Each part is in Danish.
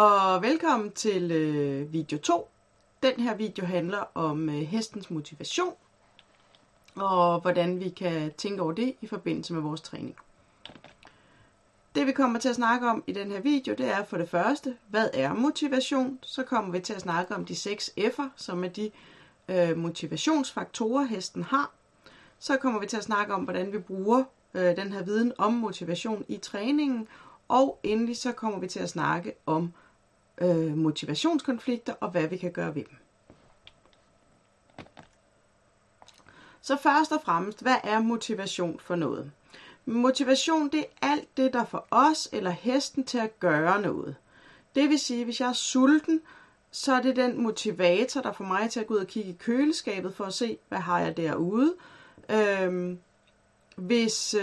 Og velkommen til video 2. Den her video handler om hestens motivation, og hvordan vi kan tænke over det i forbindelse med vores træning. Det vi kommer til at snakke om i den her video, det er for det første, hvad er motivation? Så kommer vi til at snakke om de 6 F'er, som er de motivationsfaktorer, hesten har. Så kommer vi til at snakke om, hvordan vi bruger den her viden om motivation i træningen. Og endelig så kommer vi til at snakke om motivationskonflikter og hvad vi kan gøre ved dem. Så først og fremmest, hvad er motivation for noget? Motivation, det er alt det, der får os eller hesten til at gøre noget. Det vil sige, hvis jeg er sulten, så er det den motivator, der får mig til at gå ud og kigge i køleskabet for at se, hvad har jeg derude. Hvis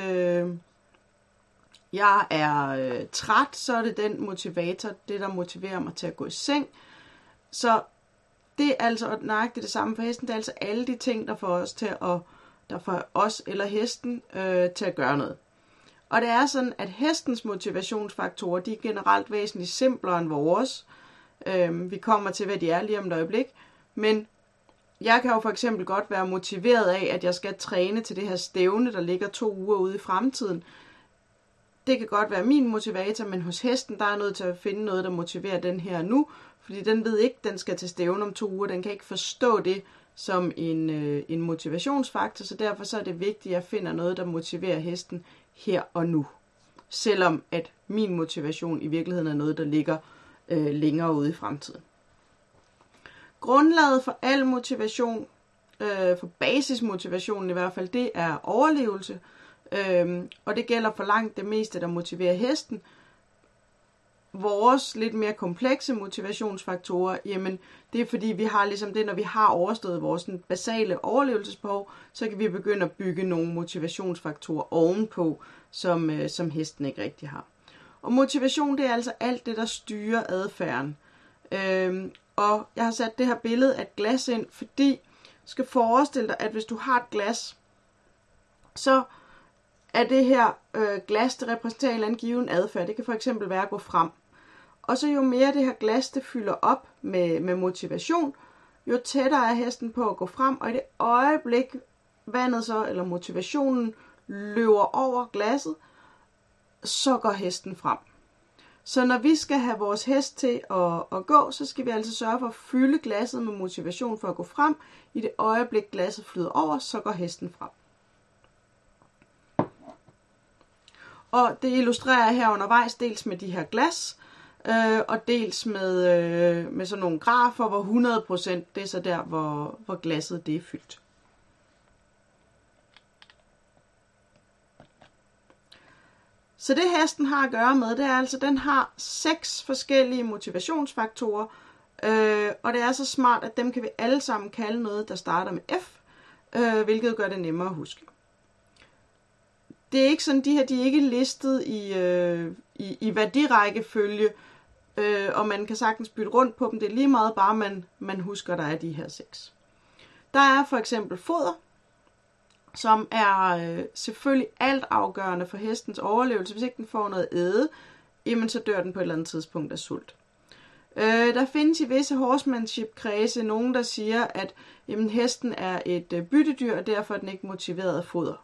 jeg er træt, så er det den motivator, det der motiverer mig til at gå i seng. Så det er altså nøjagtigt det samme for hesten. Det er altså alle de ting, der får os eller hesten til at gøre noget. Og det er sådan, at hestens motivationsfaktorer, de er generelt væsentligt simplere end vores. Vi kommer til, hvad de er lige om et øjeblik. Men jeg kan jo for eksempel godt være motiveret af, at jeg skal træne til det her stævne, der ligger 2 uger ude i fremtiden. Det kan godt være min motivator, men hos hesten, der er nødt til at finde noget, der motiverer den her nu. Fordi den ved ikke, den skal til stævne om 2 uger. Den kan ikke forstå det som en motivationsfaktor, så derfor så er det vigtigt, at jeg finder noget, der motiverer hesten her og nu. Selvom at min motivation i virkeligheden er noget, der ligger længere ude i fremtiden. Grundlaget for al motivation, for basismotivationen i hvert fald, det er overlevelse. Og det gælder for langt det meste, der motiverer hesten. Vores lidt mere komplekse motivationsfaktorer, jamen det er fordi vi har ligesom det, når vi har overstået vores basale overlevelsesbehov, så kan vi begynde at bygge nogle motivationsfaktorer ovenpå, som hesten ikke rigtig har. Og motivation, det er altså alt det, der styrer adfærden. Og jeg har sat det her billede af et glas ind, fordi du skal forestille dig, at hvis du har et glas, så er det her glas, det repræsenterer en eller anden given adfærd. Det kan for eksempel være at gå frem. Og så jo mere det her glas, det fylder op med motivation, jo tættere er hesten på at gå frem. Og i det øjeblik, vandet så, eller motivationen, løber over glasset, så går hesten frem. Så når vi skal have vores hest til at gå, så skal vi altså sørge for at fylde glasset med motivation for at gå frem. I det øjeblik, glasset flyder over, så går hesten frem. Og det illustrerer jeg her undervejs dels med de her glas, og dels med sådan nogle grafer, hvor 100% det er så der, hvor glasset det er fyldt. Så det hesten har at gøre med, det er altså, den har 6 forskellige motivationsfaktorer, og det er så smart, at dem kan vi alle sammen kalde noget, der starter med F, hvilket gør det nemmere at huske. Det er ikke sådan, de er ikke listet i værdirækkefølge, og man kan sagtens bytte rundt på dem. Det er lige meget bare, man husker, der er de her 6. Der er for eksempel foder, som er selvfølgelig altafgørende for hestens overlevelse. Hvis ikke den får noget at æde, jamen så dør den på et eller andet tidspunkt af sult. Der findes i visse horsemanship-kredse nogen, der siger, at jamen, hesten er et byttedyr, og derfor er den ikke motiveret af foder.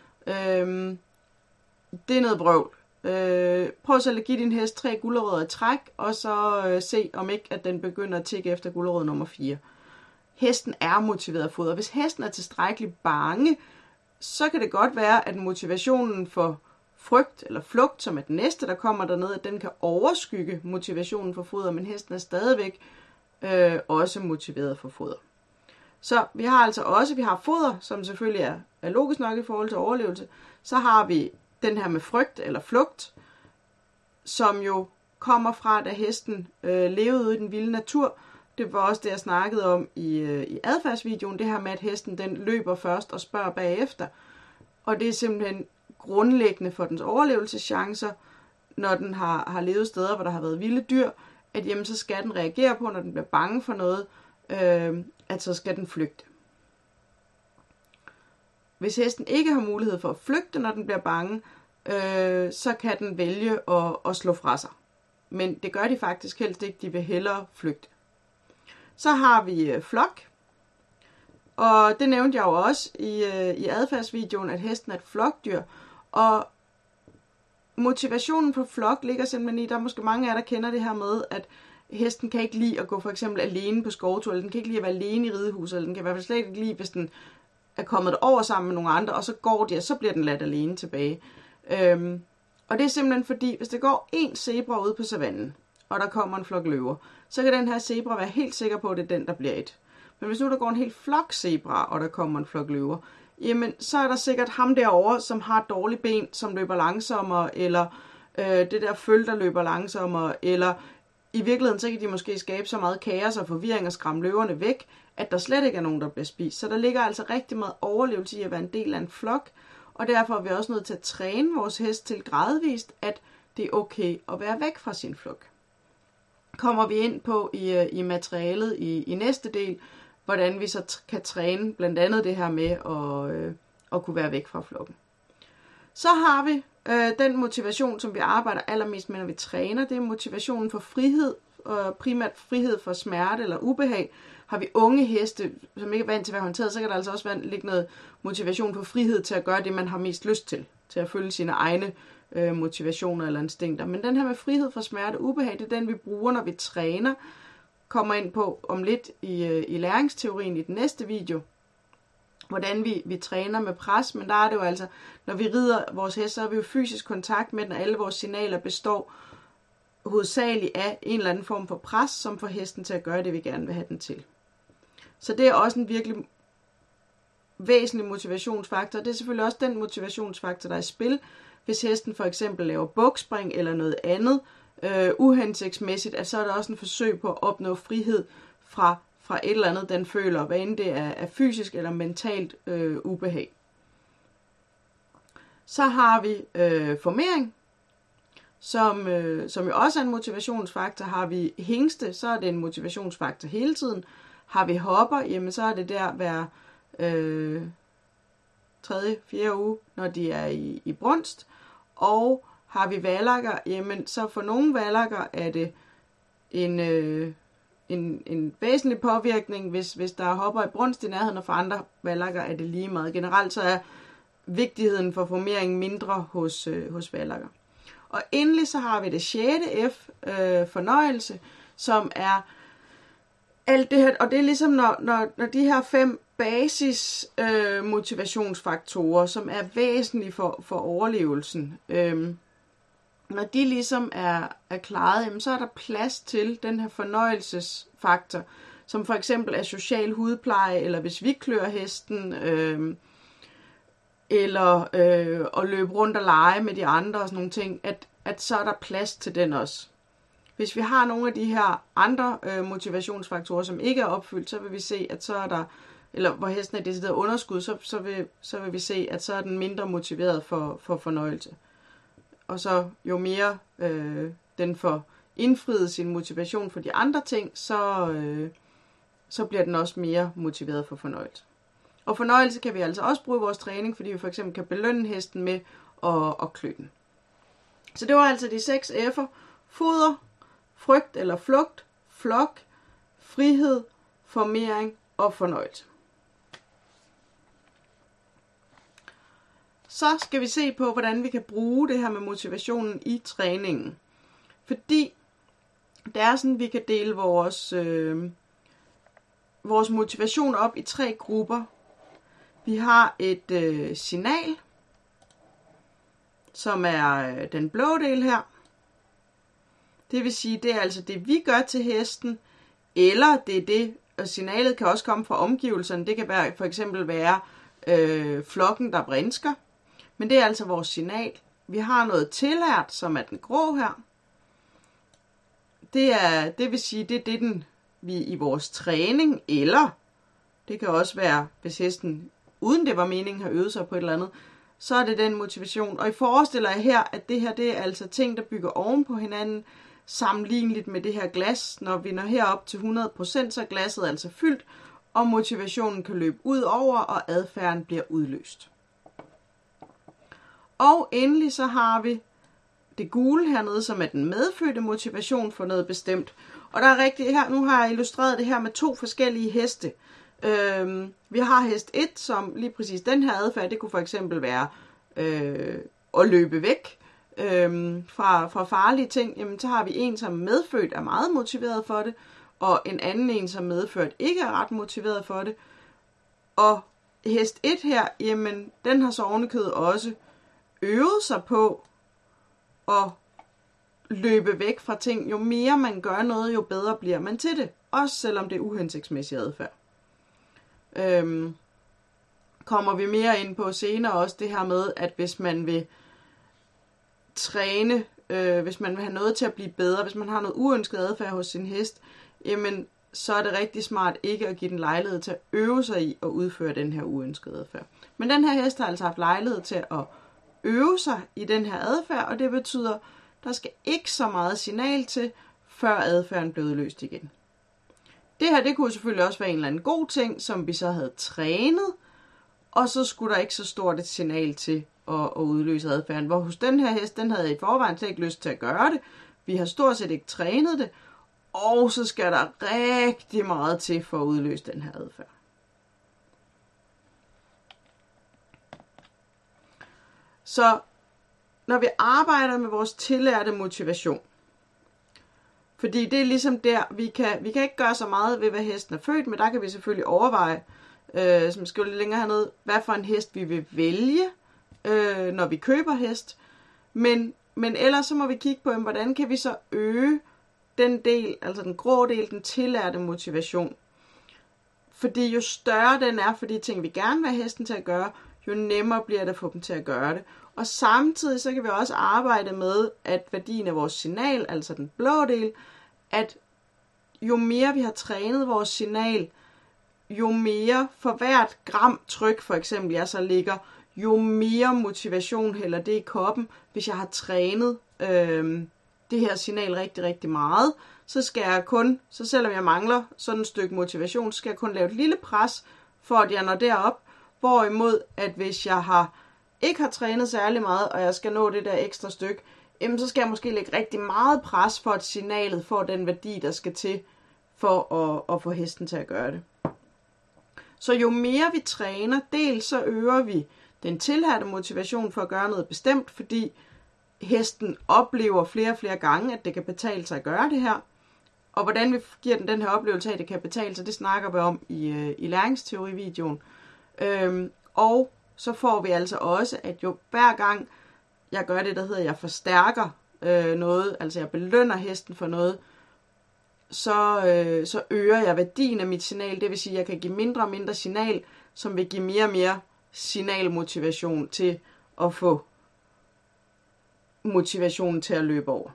Det er noget vrøvl. Prøv så at give din hest 3 gulerødder i træk, og så se om ikke, at den begynder at tikke efter gulerod nummer 4. Hesten er motiveret af foder. Hvis hesten er tilstrækkeligt bange, så kan det godt være, at motivationen for frygt eller flugt, som er den næste, der kommer derned, at den kan overskygge motivationen for foder, men hesten er stadigvæk også motiveret for foder. Så vi har foder, som selvfølgelig er logisk nok i forhold til overlevelse. Så har vi den her med frygt eller flugt, som jo kommer fra, da hesten levede ude i den vilde natur. Det var også det, jeg snakkede om i adfærdsvideoen, det her med, at hesten den løber først og spørger bagefter. Og det er simpelthen grundlæggende for dens overlevelseschancer, når den har levet steder, hvor der har været vilde dyr, at jamen, så skal den reagere på, når den bliver bange for noget, at så skal den flygte. Hvis hesten ikke har mulighed for at flygte, når den bliver bange, så kan den vælge at slå fra sig. men det gør de faktisk helst ikke. De vil hellere flygte. Så har vi flok. Og det nævnte jeg jo også i adfærdsvideoen, at hesten er et flokdyr. Og motivationen på flok ligger simpelthen i, der er måske mange af jer, der kender det her med, at hesten kan ikke lide at gå for eksempel alene på skovtur, eller den kan ikke lide at være alene i ridehuset, eller den kan i hvert fald slet ikke lide, hvis den er kommet over sammen med nogle andre, og så går de, og så bliver den ladt alene tilbage. Og det er simpelthen fordi, hvis der går en zebra ude på savannen, og der kommer en flok løver, så kan den her zebra være helt sikker på, at det er den, der bliver et. Men hvis nu der går en helt flok zebra, og der kommer en flok løver, jamen så er der sikkert ham derovre, som har dårlige ben, som løber langsommere, eller det der følge, der løber langsommere, eller i virkeligheden så kan de måske skabe så meget kaos og forvirring og skræmme løverne væk, at der slet ikke er nogen, der bliver spist. Så der ligger altså rigtig meget overlevelse i at være en del af en flok, og derfor er vi også nødt til at træne vores hest til gradvist, at det er okay at være væk fra sin flok. Kommer vi ind på i materialet i næste del, hvordan vi så kan træne blandt andet det her med at kunne være væk fra flokken. Så har vi den motivation, som vi arbejder allermest med, når vi træner. Det er motivationen for frihed, og primært frihed for smerte eller ubehag. Har vi unge heste, som ikke er vant til at være håndteret, så kan der altså også ligge noget motivation for frihed til at gøre det, man har mest lyst til at følge sine egne motivationer eller instinkter. Men den her med frihed for smerte og ubehag, det er den, vi bruger, når vi træner. Kommer ind på om lidt i læringsteorien i den næste video, hvordan vi træner med pres, men der er det jo altså, når vi rider vores hest, så har vi jo fysisk kontakt med den, og alle vores signaler består hovedsageligt af en eller anden form for pres, som får hesten til at gøre det, vi gerne vil have den til. Så det er også en virkelig væsentlig motivationsfaktor. Det er selvfølgelig også den motivationsfaktor, der er i spil, hvis hesten for eksempel laver bukspring eller noget andet uhensigtsmæssigt, at så er der også en forsøg på at opnå frihed fra et eller andet, den føler, hvad end det er fysisk eller mentalt ubehag. Så har vi formering, som jo også er en motivationsfaktor. Har vi hingste, så er det en motivationsfaktor hele tiden. Har vi hopper, jamen så er det der hver 3. 4. uge, når de er i brunst. Og har vi valakker, jamen så for nogle valakker er det en væsentlig påvirkning, hvis der er hopper i brunst i nærheden, og for andre valakker er det lige meget. Generelt så er vigtigheden for formering mindre hos valakker. Og endelig så har vi det 6. F, fornøjelse, som er alt det her, og det er ligesom når de her 5 basis motivationsfaktorer, som er væsentlige for overlevelsen, når de ligesom er klaret, jamen, så er der plads til den her fornøjelsesfaktor, som for eksempel er social hudpleje, eller hvis vi klør hesten, eller at løbe rundt og lege med de andre og sådan nogle ting, at så er der plads til den også. Hvis vi har nogle af de her andre motivationsfaktorer, som ikke er opfyldt, så vil vi se, at så er der, eller hvor hesten er decideret underskud, så vil vi se, at så er den mindre motiveret for fornøjelse. Og så jo mere den får indfriet sin motivation for de andre ting, så bliver den også mere motiveret for fornøjelse. Og fornøjelse kan vi altså også bruge i vores træning, fordi vi for eksempel kan belønne hesten med at klø den. Så det var altså de 6 F'er. Foder, frygt eller flugt, flok, frihed, formering og fornøjelse. Så skal vi se på, hvordan vi kan bruge det her med motivationen i træningen. Fordi det er sådan, at vi kan dele vores motivation op i 3 grupper. Vi har et signal, som er den blå del her. Det vil sige, det er altså det, vi gør til hesten, eller det er det, og signalet kan også komme fra omgivelserne. Det kan for eksempel være flokken, der vrinsker. Men det er altså vores signal. Vi har noget tillært, som er den grå her. Det vil sige, det er det, vi i vores træning, eller det kan også være, hvis hesten, uden det var meningen, har øvet sig på et eller andet, så er det den motivation. Og I forestiller jer her, at det her, det er altså ting, der bygger oven på hinanden, sammenligneligt med det her glas. Når vi når herop til 100%, så er glasset altså fyldt, og motivationen kan løbe ud over, og adfærden bliver udløst. Og endelig så har vi det gule hernede, som er den medfødte motivation for noget bestemt. Og der er rigtig her, nu har jeg illustreret det her med 2 forskellige heste. Vi har hest 1, som lige præcis den her adfærd, det kunne for eksempel være at løbe væk fra farlige ting. Jamen, så har vi en, som medfødt er meget motiveret for det, og en anden en, som medfødt ikke er ret motiveret for det. Og hest 1 her, jamen, den har så ovenikøbet også øvet sig på at løbe væk fra ting. Jo mere man gør noget, jo bedre bliver man til det. Også selvom det er uhensigtsmæssig adfærd. Kommer vi mere ind på senere også det her med, at hvis man vil træne, hvis man vil have noget til at blive bedre, hvis man har noget uønsket adfærd hos sin hest, jamen så er det rigtig smart ikke at give den lejlighed til at øve sig i at udføre den her uønskede adfærd. Men den her hest har altså haft lejlighed til at øve sig i den her adfærd, og det betyder, at der skal ikke så meget signal til, før adfærden bliver udløst igen. Det her, det kunne selvfølgelig også være en eller anden god ting, som vi så havde trænet, og så skulle der ikke så stort et signal til at udløse adfærden. Hvor hos den her hest, den havde i forvejen slet ikke lyst til at gøre det. Vi har stort set ikke trænet det, og så skal der rigtig meget til for at udløse den her adfærd. Så når vi arbejder med vores tillærte motivation, fordi det er ligesom der, vi kan ikke gøre så meget ved, hvad hesten er født med. Der kan vi selvfølgelig overveje, som skriver lidt længere hernede, hvad for en hest vi vil vælge, når vi køber hest. Men ellers så må vi kigge på, hvordan kan vi så øge den del, altså den grå del, den tillærte motivation. Fordi jo større den er for de ting, vi gerne vil have hesten til at gøre, jo nemmere bliver det at få dem til at gøre det. Og samtidig så kan vi også arbejde med, at værdien af vores signal, altså den blå del, at jo mere vi har trænet vores signal, jo mere for hvert gram tryk for eksempel jeg så ligger, jo mere motivation hælder det i koppen. Hvis jeg har trænet det her signal rigtig, rigtig meget, så skal jeg kun, så selvom jeg mangler sådan et stykke motivation, så skal jeg kun lave et lille pres, for at jeg når derop. Hvorimod, at hvis jeg ikke har trænet særlig meget, og jeg skal nå det der ekstra stykke, jamen så skal jeg måske lægge rigtig meget pres, for at signalet får den værdi, der skal til, for at få hesten til at gøre det. Så jo mere vi træner, dels så øger vi den tilhørte motivation for at gøre noget bestemt, fordi hesten oplever flere og flere gange, at det kan betale sig at gøre det her. Og hvordan vi giver den her oplevelse af, at det kan betale sig, det snakker vi om i læringsteori-videoen. Og så får vi altså også, at jo hver gang jeg gør det, der hedder, jeg forstærker noget, altså jeg belønner hesten for noget, så øger jeg værdien af mit signal. Det vil sige, at jeg kan give mindre og mindre signal, som vil give mere og mere signalmotivation til at få motivationen til at løbe over.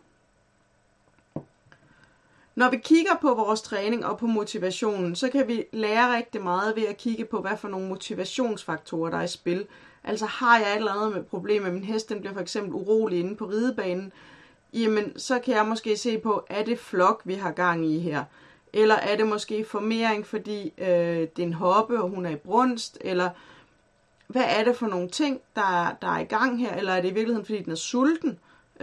Når vi kigger på vores træning og på motivationen, så kan vi lære rigtig meget ved at kigge på, hvad for nogle motivationsfaktorer der er i spil. Altså har jeg et eller andet med problem med min hest, den bliver for eksempel urolig inde på ridebanen, jamen så kan jeg måske se på, er det flok, vi har gang i her? Eller er det måske formering, fordi det er en hoppe, og hun er i brunst? Eller hvad er det for nogle ting, der er i gang her? Eller er det i virkeligheden, fordi den er sulten?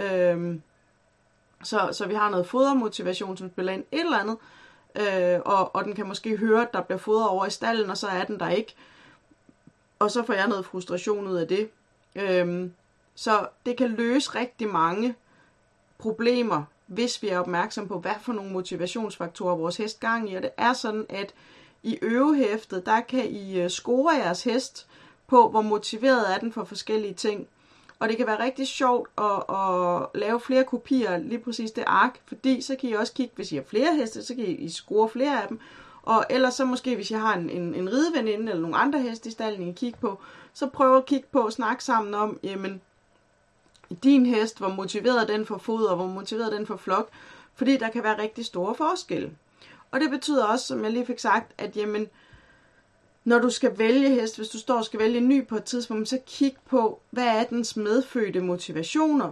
Så vi har noget fodermotivation, som spiller ind et eller andet, og den kan måske høre, at der bliver fodret over i stallen, og så er den der ikke. Og så får jeg noget frustration ud af det. Så det kan løse rigtig mange problemer, hvis vi er opmærksom på, hvad for nogle motivationsfaktorer vores hest gang i. Og det er sådan, at i øvehæftet, der kan I score jeres hest på, hvor motiveret er den for forskellige ting. Og det kan være rigtig sjovt at lave flere kopier, lige præcis det ark, fordi så kan I også kigge, hvis I har flere heste, så kan I score flere af dem. Og ellers så måske, hvis jeg har en rideveninde eller nogle andre heste i stallen, I kan kigge på, så prøv at kigge på og snakke sammen om, jamen, din hest, hvor motiveret den for foder, hvor motiveret den for flok, fordi der kan være rigtig store forskelle. Og det betyder også, som jeg lige fik sagt, at jamen, når du skal vælge hest, hvis du står og skal vælge en ny på et tidspunkt, så kig på, hvad er dens medfødte motivationer,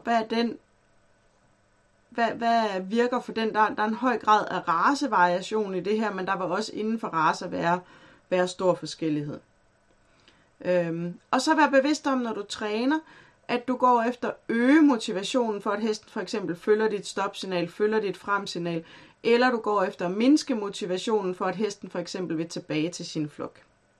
hvad virker for den. Der er en høj grad af racevariation i det her, men der vil også inden for racer være stor forskellighed. Og så vær bevidst om, når du træner, at du går efter at øge motivationen for, at hesten for eksempel følger dit stopsignal, følger dit fremsignal, eller du går efter at mindske motivationen for, at hesten for eksempel vil tilbage til sin flok.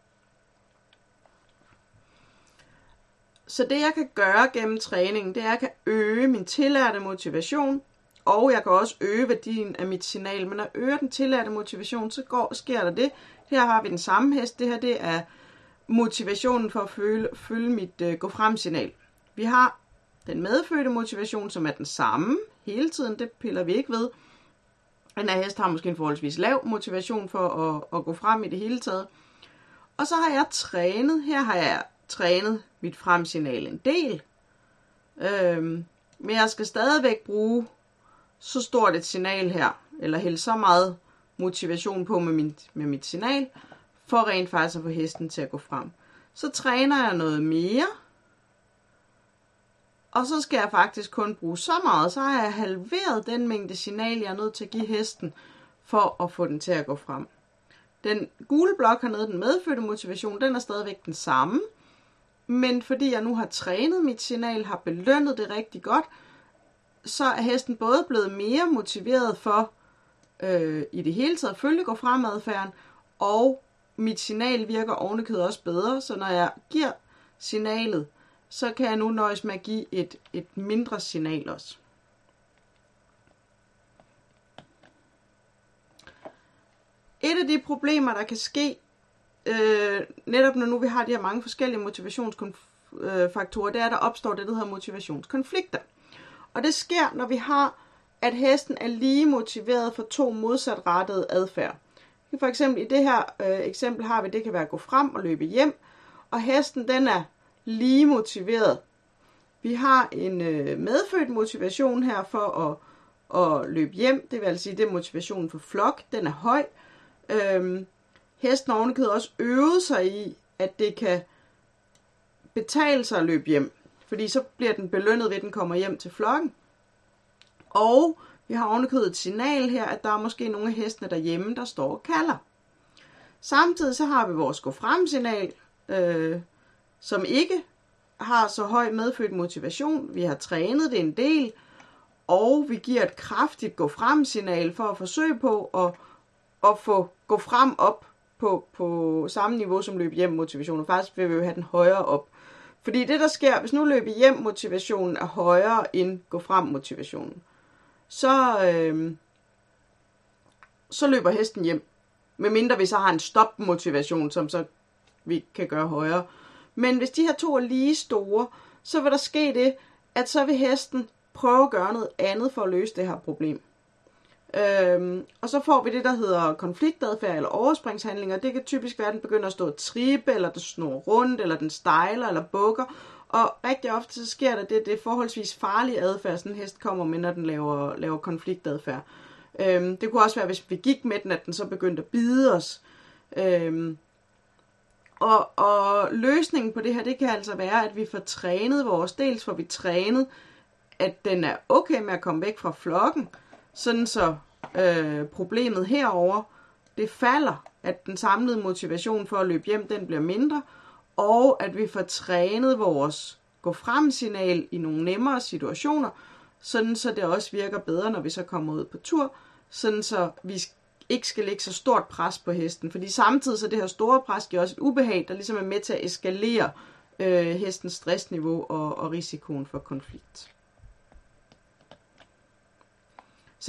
Så det jeg kan gøre gennem træningen, det er, at jeg kan øge min tillærte motivation, og jeg kan også øge værdien af mit signal. Men når jeg øger den tillærte motivation, så sker der det. Her har vi den samme hest. Det her det er motivationen for at følge mit gå frem signal. Vi har den medfødte motivation, som er den samme hele tiden. Det piller vi ikke ved. Den her hest har måske en forholdsvis lav motivation for at gå frem i det hele taget. Og så har jeg trænet. Her har jeg trænet mit fremsignal en del. Men jeg skal stadigvæk bruge så stort et signal her, eller hælde så meget motivation på med mit signal, for rent faktisk at få hesten til at gå frem. Så træner jeg noget mere, og så skal jeg faktisk kun bruge så meget, så har jeg halveret den mængde signal, jeg er nødt til at give hesten, for at få den til at gå frem. Den gule blok hernede, den medfødte motivation, den er stadigvæk den samme, men fordi jeg nu har trænet mit signal, har belønnet det rigtig godt, så er hesten både blevet mere motiveret for i det hele taget at følge gå fremadfærden, og mit signal virker ovenikøbet også bedre, så når jeg giver signalet, så kan jeg nu nøjes med at give et mindre signal også. Et af de problemer, der kan ske, netop når nu vi har de her mange forskellige motivationsfaktorer, det er, at der opstår det, der hedder motivationskonflikter. Og det sker, når vi har, at hesten er lige motiveret for to modsatrettede adfærd. For eksempel i det her eksempel har vi, det kan være at gå frem og løbe hjem, og hesten den er lige motiveret. Vi har en medfødt motivation her for at løbe hjem, det vil altså sige, det er motivationen for flok, den er høj. Hesten har ovenikøbet også øvet sig i, at det kan betale sig at løbe hjem, fordi så bliver den belønnet ved, at den kommer hjem til flokken. Og vi har ovenikøbet et signal her, at der er måske nogle af hestene derhjemme, der står og kalder. Samtidig så har vi vores gå frem signal, som ikke har så høj medfødt motivation. Vi har trænet det en del, og vi giver et kraftigt gå frem signal for at forsøge på at få gå frem op på samme niveau som løb hjem motivationen. Faktisk vil vi jo have den højere op. Fordi det der sker, hvis nu løb hjem motivationen er højere end gå frem motivationen, så løber hesten hjem. Medmindre vi så har en stop motivation, som så vi kan gøre højere. Men hvis de her to er lige store, så vil der ske det, at så vil hesten prøve at gøre noget andet for at løse det her problem. Og så får vi det, der hedder konfliktadfærd eller overspringshandlinger. Det kan typisk være, at den begynder at stå og trippe, eller den snor rundt, eller den stejler, eller bukker. Og rigtig ofte så sker der det er forholdsvis farlig adfærd, sådan en hest kommer med, når den laver konfliktadfærd. Det kunne også være, hvis vi gik med den, at den så begyndte at bide os. Og løsningen på det her, det kan altså være, at vi får trænet dels får vi trænet, at den er okay med at komme væk fra flokken, sådan så problemet herover det falder, at den samlede motivation for at løbe hjem, den bliver mindre, og at vi får trænet vores gå frem signal i nogle nemmere situationer, sådan så det også virker bedre, når vi så kommer ud på tur, sådan så vi ikke skal lægge så stort pres på hesten, fordi samtidig så det her store pres giver også et ubehag, der ligesom er med til at eskalere hestens stressniveau og risikoen for konflikt. Så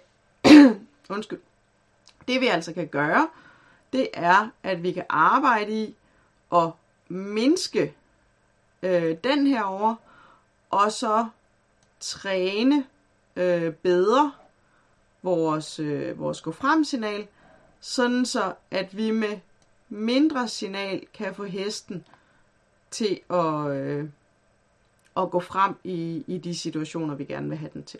det vi altså kan gøre, det er, at vi kan arbejde i at mindske den her over, og træne bedre vores gå frem signal, sådan så at vi med mindre signal kan få hesten til at gå frem i de situationer, vi gerne vil have den til.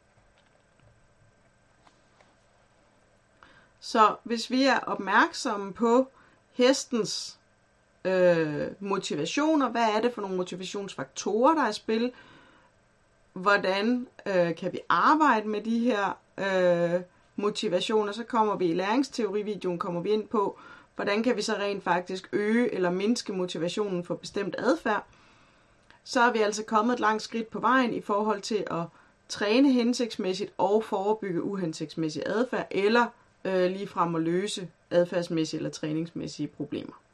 Så hvis vi er opmærksomme på hestens motivationer, hvad er det for nogle motivationsfaktorer, der er i spil, hvordan kan vi arbejde med de her motivationer, så kommer vi i læringsteorivideoen ind på, hvordan kan vi så rent faktisk øge eller mindske motivationen for bestemt adfærd. så er vi altså kommet et langt skridt på vejen i forhold til at træne hensigtsmæssigt og forebygge uhensigtsmæssig adfærd, eller ligefrem at løse adfærdsmæssige eller træningsmæssige problemer.